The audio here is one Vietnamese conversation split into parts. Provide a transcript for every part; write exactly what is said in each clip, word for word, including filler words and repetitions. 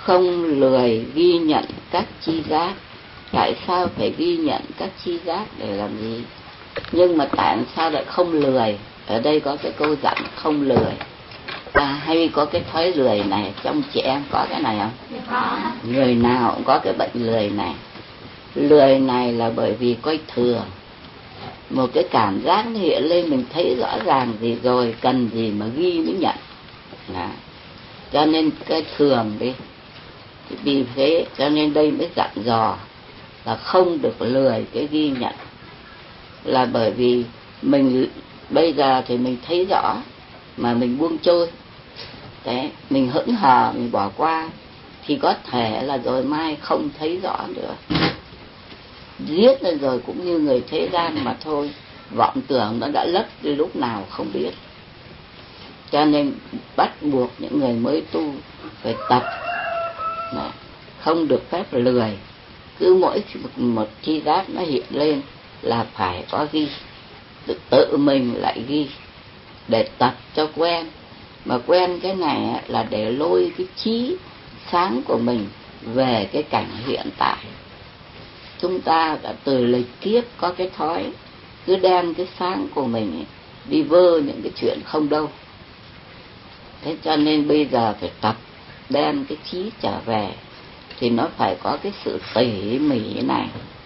không lười ghi nhận các chi giác. Tại sao phải ghi nhận các chi giác để làm gì? Nhưng mà tại sao lại không lười? Ở đây có cái câu dặn không lười. À, hay có cái thói lười này, trong chị em có cái này không? Có. Người nào cũng có cái bệnh lười này. Lười này là bởi vì coi thường. Một cái cảm giác nó hiện lên, mình thấy rõ ràng gì rồi, cần gì mà ghi mới nhận. Đó. Cho nên cái thường đi. Vì thế cho nên đây mới dặn dò là không được lười cái ghi nhận. Là bởi vì mình bây giờ thì mình thấy rõ mà mình buông trôi. Đấy, mình hững hờ, mình bỏ qua thì có thể là rồi mai không thấy rõ nữa. Giết lên rồi cũng như người thế gian mà thôi, vọng tưởng nó đã lấp đi lúc nào không biết. Cho nên bắt buộc những người mới tu phải tập, không được phép lười. Cứ mỗi một chi giác nó hiện lên là phải có ghi, tự, tự mình lại ghi để tập cho quen. Mà quen cái này là để lôi cái trí sáng của mình về cái cảnh hiện tại. Chúng ta đã từ lịch kiếp có cái thói cứ đem cái sáng của mình đi vơ những cái chuyện không đâu. Thế cho nên bây giờ phải tập đem cái trí trở về, thì nó phải có cái sự tỉ mỉ này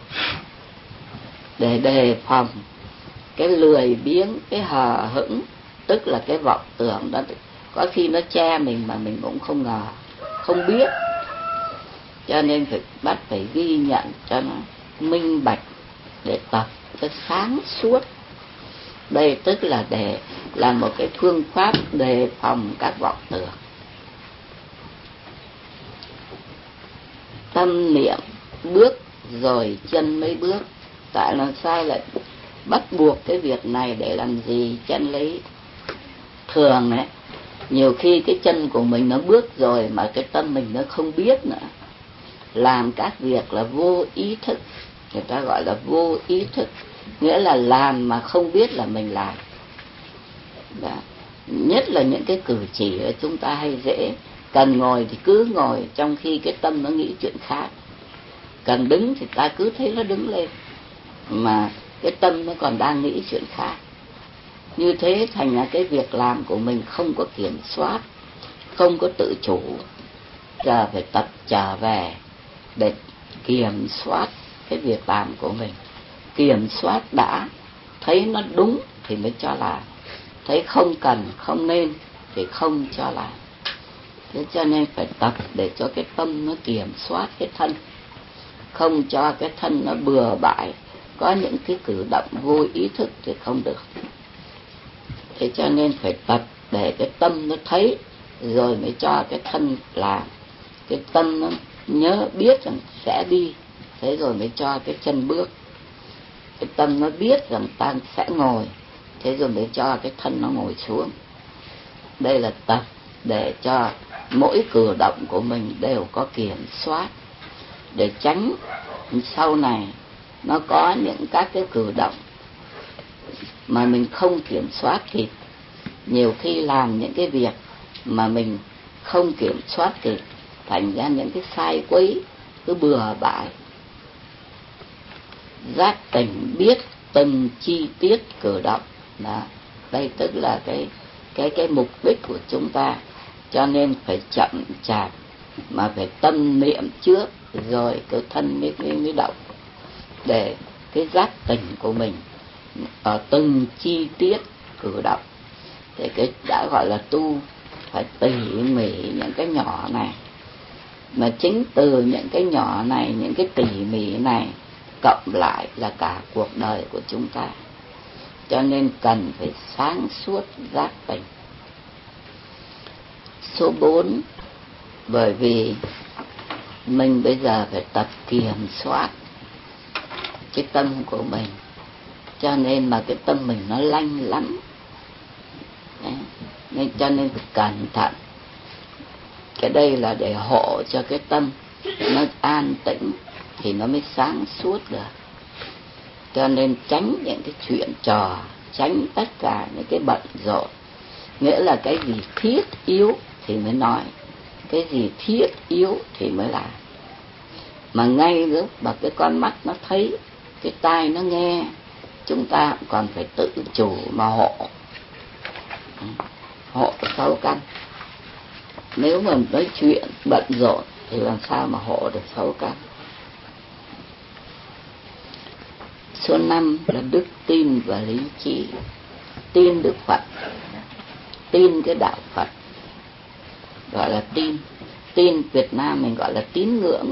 để đề phòng cái lười biếng, cái hờ hững, tức là cái vọng tưởng đó. Có khi nó che mình mà mình cũng không ngờ, không biết. Cho nên phải bắt phải ghi nhận cho nó minh bạch để tập cho sáng suốt. Đây tức là để làm một cái phương pháp đề phòng các vọng tưởng. Tâm niệm bước rồi chân mới bước. Tại làm sao lại bắt buộc cái việc này để làm gì? Chân lấy thường ấy, nhiều khi cái chân của mình nó bước rồi mà cái tâm mình nó không biết nữa. Làm các việc là vô ý thức, người ta gọi là vô ý thức, nghĩa là làm mà không biết là mình làm. Đó. Nhất là những cái cử chỉ ở chúng ta hay dễ, cần ngồi thì cứ ngồi trong khi cái tâm nó nghĩ chuyện khác, cần đứng thì ta cứ thấy nó đứng lên mà cái tâm nó còn đang nghĩ chuyện khác. Như thế thành ra cái việc làm của mình không có kiểm soát, không có tự chủ. Giờ phải tập trở về để kiểm soát cái việc làm của mình. Kiểm soát đã, thấy nó đúng thì mới cho làm, thấy không cần, không nên thì không cho làm. Thế cho nên phải tập để cho cái tâm nó kiểm soát cái thân, không cho cái thân nó bừa bãi, có những cái cử động vô ý thức thì không được. Thế cho nên phải tập để cái tâm nó thấy rồi mới cho cái thân làm. Cái tâm nó nhớ biết rằng sẽ đi, thế rồi mới cho cái chân bước. Cái tâm nó biết rằng ta sẽ ngồi, thế rồi mới cho cái thân nó ngồi xuống. Đây là tập để cho mỗi cử động của mình đều có kiểm soát, để tránh sau này nó có những các cái cử động mà mình không kiểm soát kịp. Nhiều khi làm những cái việc mà mình không kiểm soát kịp, thành ra những cái sai quấy cứ bừa bãi. Giác tỉnh biết từng chi tiết cử động. Đó. Đây tức là cái cái cái mục đích của chúng ta. Cho nên phải chậm chạp mà phải tâm niệm trước rồi cái thân mới, mới, mới động, để cái giác tỉnh của mình ở từng chi tiết cử động. Thì cái đã gọi là tu, phải tỉ mỉ những cái nhỏ này. Mà chính từ những cái nhỏ này, những cái tỉ mỉ này cộng lại là cả cuộc đời của chúng ta. Cho nên cần phải sáng suốt giác tỉnh. Số bốn, bởi vì mình bây giờ phải tập kiểm soát cái tâm của mình, cho nên mà cái tâm mình nó lanh lắm. Đấy. Nên cho nên phải cẩn thận. Cái đây là để hộ cho cái tâm nó an tĩnh thì nó mới sáng suốt được. Cho nên tránh những cái chuyện trò, tránh tất cả những cái bận rộn. Nghĩa là cái gì thiết yếu thì mới nói, cái gì thiết yếu thì mới làm. Mà ngay lúc mà cái con mắt nó thấy, cái tai nó nghe, chúng ta còn phải tự chủ mà hộ. Hộ sáu căn. Nếu mà nói chuyện bận rộn thì làm sao mà hộ được sáu căn. Số năm là đức tin và lý trí. Tin Đức Phật, tin cái đạo Phật, gọi là tin. Tin Việt Nam mình gọi là tín ngưỡng,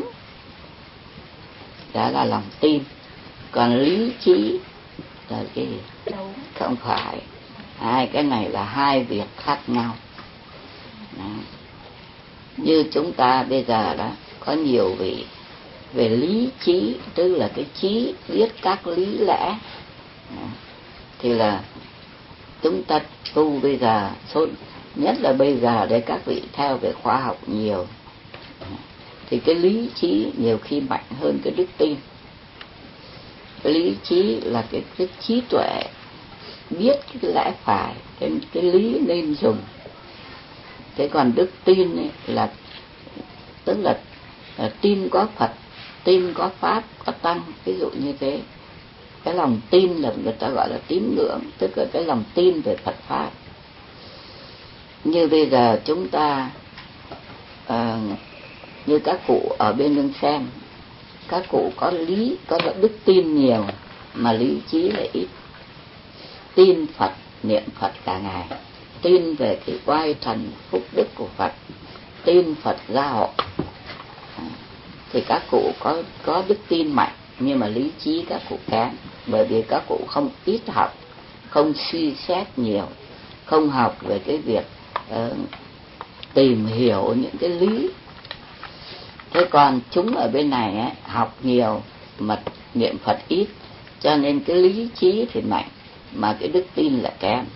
đó là lòng tin. Còn lý trí là cái gì? Không phải. Hai cái này là hai việc khác nhau. Đó. Như chúng ta bây giờ đó có nhiều vị về lý trí, tức là cái trí biết các lý lẽ. Đó. Thì là chúng ta tu bây giờ, số nhất là bây giờ để các vị theo về khoa học nhiều, thì cái lý trí nhiều khi mạnh hơn cái đức tin. Cái lý trí là cái, cái trí tuệ, biết cái lẽ phải, cái, cái lý nên dùng. Thế còn đức tin ấy là tức là, là tin có Phật, tin có Pháp, có Tăng, ví dụ như thế. Cái lòng tin là người ta gọi là tín ngưỡng, tức là cái lòng tin về Phật Pháp. Như bây giờ chúng ta à, như các cụ ở bên Lương Sen, các cụ có lý, có đức tin nhiều mà lý trí lại ít. Tin Phật, niệm Phật cả ngày, tin về cái oai thần phúc đức của Phật, tin Phật gia hộ, à, thì các cụ có có đức tin mạnh, nhưng mà lý trí các cụ kém, bởi vì các cụ không ít học, không suy xét nhiều, không học về cái việc uh, tìm hiểu những cái lý. Thế còn chúng ở bên này ấy, học nhiều mà niệm Phật ít, cho nên cái lý trí thì mạnh mà cái đức tin là kém.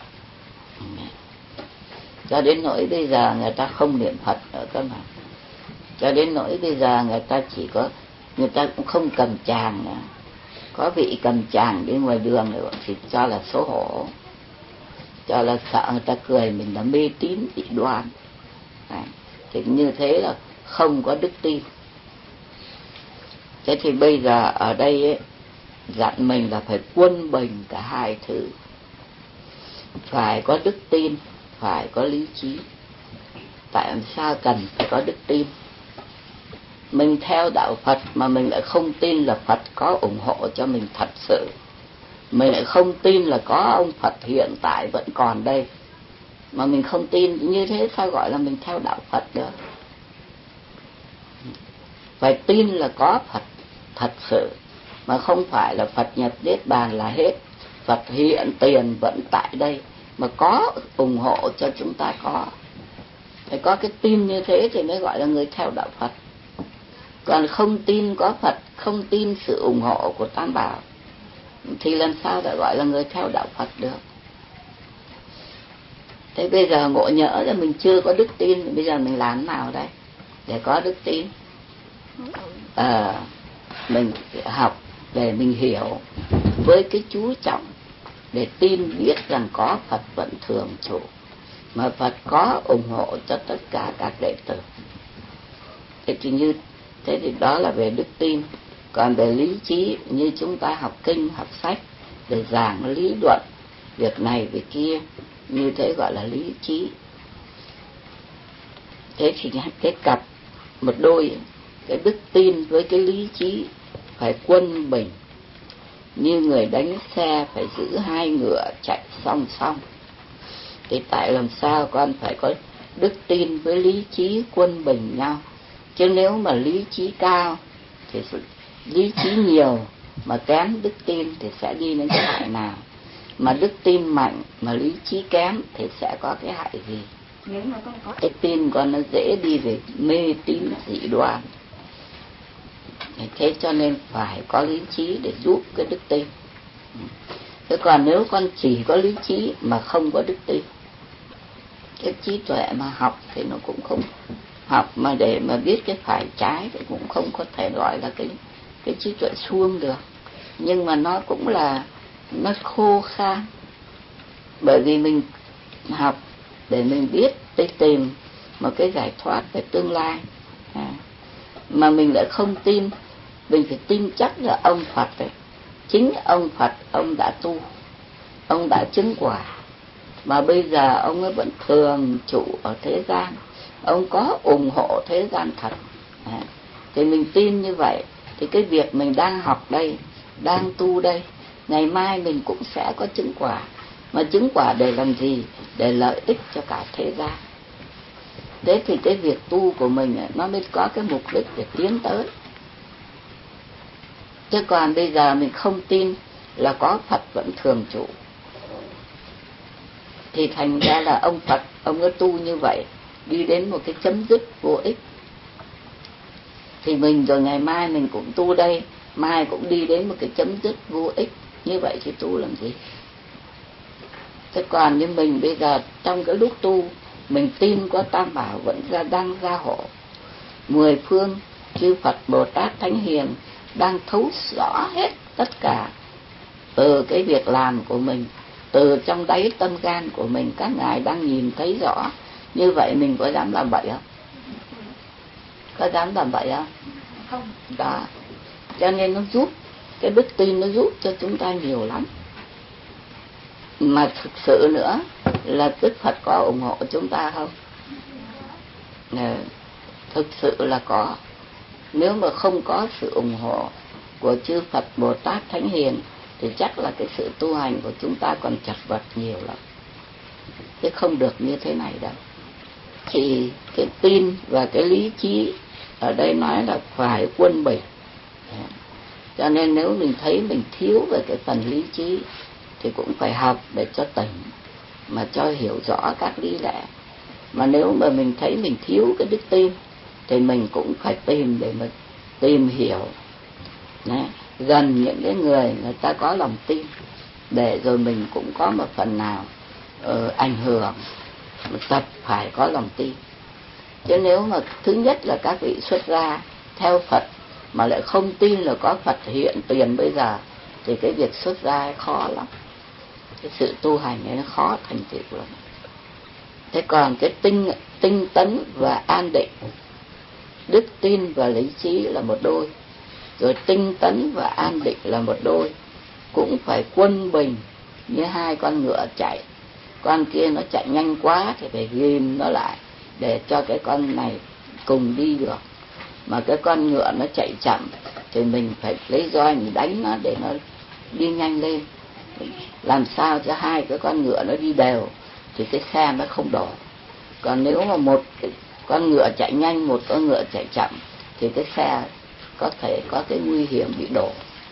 Cho đến nỗi bây giờ người ta không niệm Phật nữa cơ mà. Cho đến nỗi bây giờ người ta chỉ có, người ta cũng không cầm tràng nữa. Có vị cầm tràng đi ngoài đường nữa thì cho là xấu hổ, cho là sợ người ta cười mình là mê tín dị đoan. Đấy. Thì như thế là không có đức tin. Thế thì bây giờ ở đây ấy, dặn mình là phải quân bình cả hai thứ. Phải có đức tin, phải có lý trí. Tại sao cần phải có đức tin? Mình theo đạo Phật mà mình lại không tin là Phật có ủng hộ cho mình thật sự. Mình lại không tin là có ông Phật hiện tại vẫn còn đây. Mà mình không tin, như thế sao gọi là mình theo đạo Phật được? Phải tin là có Phật thật sự, mà không phải là Phật nhập Niết Bàn là hết. Phật hiện tiền vẫn tại đây, mà có ủng hộ cho chúng ta có. Phải có cái tin như thế thì mới gọi là người theo đạo Phật. Còn không tin có Phật, không tin sự ủng hộ của Tam Bảo, thì làm sao đã gọi là người theo đạo Phật được? Thế bây giờ ngộ nhỡ là mình chưa có đức tin, bây giờ mình làm nào đây để có đức tin? À, mình học để mình hiểu với cái chú trọng, để tin biết rằng có Phật vẫn thường trụ, mà Phật có ủng hộ cho tất cả các đệ tử. Thế thì như thế thì đó là về đức tin. Còn về lý trí, như chúng ta học kinh, học sách để giảng lý luận việc này việc kia, như thế gọi là lý trí. Thế thì cái cặp một đôi, cái đức tin với cái lý trí phải quân bình. Như người đánh xe phải giữ hai ngựa chạy song song. Thì tại làm sao con phải có đức tin với lý trí quân bình nhau. Chứ nếu mà lý trí cao thì lý trí nhiều mà kém đức tin thì sẽ đi đến cái hại nào? Mà đức tin mạnh mà lý trí kém thì sẽ có cái hại gì? Nếu mà con có cái tin con nó dễ đi về mê tín dị đoan. Thế cho nên phải có lý trí để giúp cái đức tin. Thế còn nếu con chỉ có lý trí mà không có đức tin, cái trí tuệ mà học thì nó cũng không, học mà để mà biết cái phải trái thì cũng không có thể gọi là cái cái trí tuệ suông được. Nhưng mà nó cũng là nó khô khan, bởi vì mình học để mình biết để tìm một cái giải thoát về tương lai. À, mà mình lại không tin. Mình phải tin chắc là ông Phật ấy, chính ông Phật ông đã tu, ông đã chứng quả, mà bây giờ ông ấy vẫn thường trụ ở thế gian, ông có ủng hộ thế gian thật. À, thì mình tin như vậy thì cái việc mình đang học đây, đang tu đây, ngày mai mình cũng sẽ có chứng quả. Mà chứng quả để làm gì? Để lợi ích cho cả thế gian. Thế thì cái việc tu của mình ấy, nó mới có cái mục đích để tiến tới. Chứ còn bây giờ mình không tin là có Phật vẫn thường trụ, thì thành ra là ông Phật ông ấy tu như vậy, đi đến một cái chấm dứt vô ích. Thì mình rồi ngày mai mình cũng tu đây, mai cũng đi đến một cái chấm dứt vô ích. Như vậy thì tu làm gì? Thế còn như mình bây giờ trong cái lúc tu, mình tin có Tam Bảo vẫn ra, đang gia hộ. Mười phương chư Phật Bồ Tát Thánh Hiền đang thấu rõ hết tất cả từ cái việc làm của mình, từ trong đáy tâm gan của mình, các ngài đang nhìn thấy rõ. Như vậy mình có dám làm bậy không? Có dám làm bậy không? Không. Đó. Cho nên nó giúp, cái đức tin nó giúp cho chúng ta nhiều lắm. Mà thực sự nữa là Đức Phật có ủng hộ chúng ta không? Nè, thực sự là có. Nếu mà không có sự ủng hộ của chư Phật Bồ Tát Thánh Hiền thì chắc là cái sự tu hành của chúng ta còn chật vật nhiều lắm, chứ không được như thế này đâu. Thì cái tin và cái lý trí ở đây nói là phải quân bình. Cho nên nếu mình thấy mình thiếu về cái phần lý trí thì cũng phải học để cho tỉnh, mà cho hiểu rõ các lý lẽ. Mà nếu mà mình thấy mình thiếu cái đức tin thì mình cũng phải tìm để mà tìm hiểu. Đấy, gần những cái người người ta có lòng tin, để rồi mình cũng có một phần nào uh, ảnh hưởng, tập phải có lòng tin. Chứ nếu mà thứ nhất là các vị xuất gia theo Phật mà lại không tin là có Phật hiện tiền bây giờ thì cái việc xuất gia khó lắm, cái sự tu hành ấy nó khó thành tựu lắm. Thế còn cái tinh tinh tấn và an định, đức tin và lý trí là một đôi, rồi tinh tấn và an định là một đôi, cũng phải quân bình như hai con ngựa chạy. Con kia nó chạy nhanh quá thì phải ghim nó lại để cho cái con này cùng đi được. Mà cái con ngựa nó chạy chậm thì mình phải lấy roi mình đánh nó để nó đi nhanh lên, làm sao cho hai cái con ngựa nó đi đều thì cái xe nó không đổ. Còn nếu mà một cái con ngựa chạy nhanh, một con ngựa chạy chậm thì cái xe có thể có cái nguy hiểm bị đổ.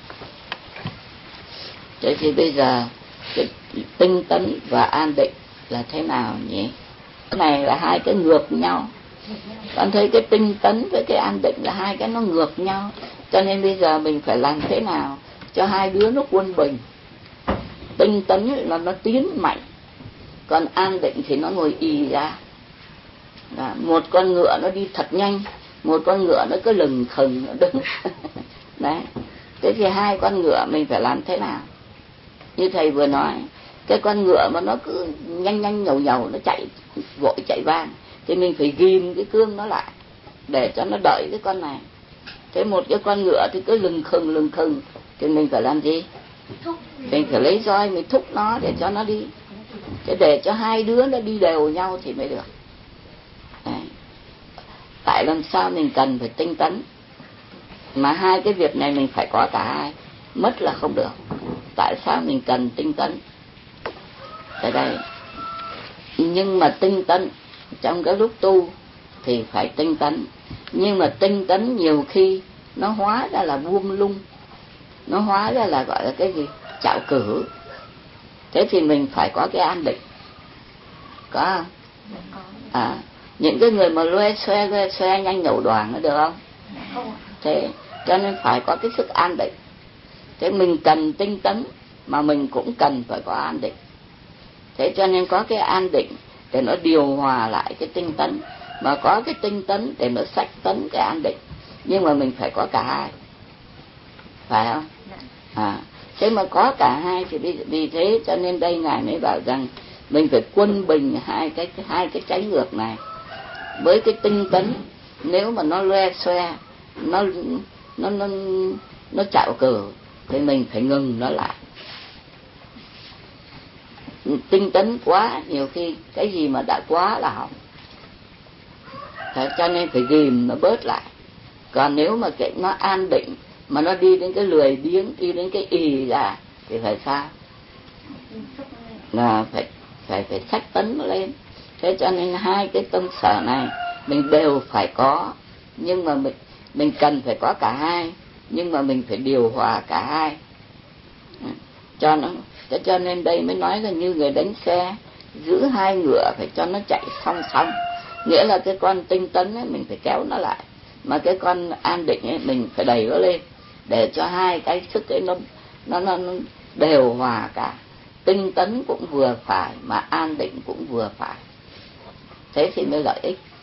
Thế thì bây giờ cái tinh tấn và an định là thế nào nhỉ? Cái này là hai cái ngược nhau. Con thấy cái tinh tấn với cái an định là hai cái nó ngược nhau. Cho nên bây giờ mình phải làm thế nào cho hai đứa nó quân bình. Tinh tấn là nó tiến mạnh, còn an định thì nó ngồi ì ra. Đó, một con ngựa nó đi thật nhanh, một con ngựa nó cứ lừng khừng nó đứng. Đấy. Thế thì hai con ngựa mình phải làm thế nào? Như thầy vừa nói, cái con ngựa mà nó cứ nhanh nhanh nhầu nhầu nó chạy vội chạy vang thì mình phải ghim cái cương nó lại để cho nó đợi cái con này. Thế một cái con ngựa thì cứ lừng khừng lừng khừng thì mình phải làm gì? Mình phải lấy roi mình thúc nó để cho nó đi. Thế để cho hai đứa nó đi đều nhau thì mới được. Đấy. Tại làm sao mình cần phải tinh tấn, mà hai cái việc này mình phải có cả hai, mất là không được. Tại sao mình cần tinh tấn? Ở đây, nhưng mà tinh tấn trong cái lúc tu thì phải tinh tấn, nhưng mà tinh tấn nhiều khi nó hóa ra là buông lung, nó hóa ra là gọi là cái gì? Trạo cử. Thế thì mình phải có cái an định. Có không? À, những cái người mà loe xoe loe xoe nhanh nhẩu đoảng nó được không? Thế cho nên phải có cái sức an định. Thế mình cần tinh tấn mà mình cũng cần phải có an định. Thế cho nên có cái an định để nó điều hòa lại cái tinh tấn, mà có cái tinh tấn để nó sách tấn cái an định. Nhưng mà mình phải có cả hai, phải không? À, thế mà có cả hai thì vì thế cho nên đây ngài mới bảo rằng mình phải quân bình hai cái hai cái trái ngược này. với cái tinh tấn, nếu mà nó loe xoe, nó nó nó nó chạo cử thì mình phải ngừng nó lại. Tinh tấn quá nhiều khi cái gì mà đã quá là hỏng, thế cho nên phải ghìm nó bớt lại. Còn nếu mà cái nó an định mà nó đi đến cái lười biếng, đi đến cái ì là thì phải sao? Là phải phải phải sách tấn nó lên. Thế cho nên hai cái tâm sở này mình đều phải có, nhưng mà mình mình cần phải có cả hai, nhưng mà mình phải điều hòa cả hai cho nó. Thế cho nên đây mới nói là như người đánh xe, giữ hai ngựa phải cho nó chạy song song. Nghĩa là cái con tinh tấn ấy mình phải kéo nó lại, mà cái con an định ấy mình phải đẩy nó lên, để cho hai cái sức ấy nó nó nó, nó đều hòa cả. Tinh tấn cũng vừa phải mà an định cũng vừa phải, thế thì mới lợi ích.